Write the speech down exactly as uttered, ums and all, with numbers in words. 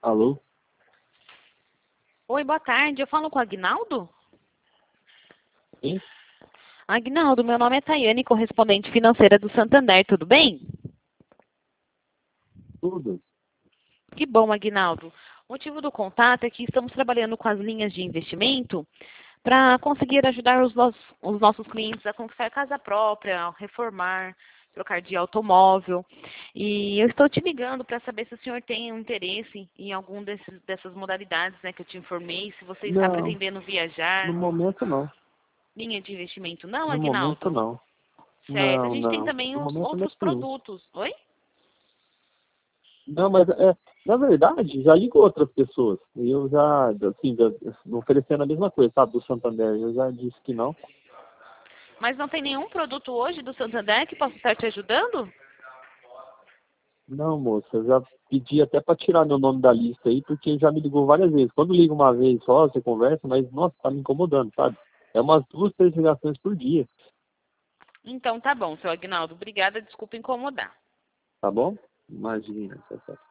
Alô? Oi, boa tarde. Eu falo com o Aguinaldo? Sim? Aguinaldo, meu nome é Tayane, correspondente financeira do Santander, tudo bem? Tudo? Que bom, Aguinaldo. O motivo do contato é que estamos trabalhando com as linhas de investimento para conseguir ajudar os nossos, os nossos clientes a conquistar casa própria, a reformar, trocar de automóvel. E eu estou te ligando para saber se o senhor tem um interesse em algum desses, dessas modalidades, né, que eu te informei, se você está Não, pretendendo no viajar. momento não. Linha de investimento não, No momento Aguinaldo? não. Certo. A Não, gente tem não. também No os momento não é outros possível. produtos. Oi? Não, mas é, na verdade, já ligou outras pessoas. E eu já, assim, já, oferecendo a mesma coisa, sabe, do Santander. Eu já disse que não. Mas não tem nenhum produto hoje do Santander que possa estar te ajudando? Não, moça, eu já pedi até para tirar meu nome da lista aí, porque já me ligou várias vezes. Quando liga uma vez só, você conversa, mas, nossa, tá me incomodando, sabe? É umas duas, três ligações por dia, Então tá bom, seu Aguinaldo. Obrigada, desculpa incomodar. tá bom? Imagina, tchau, tchau.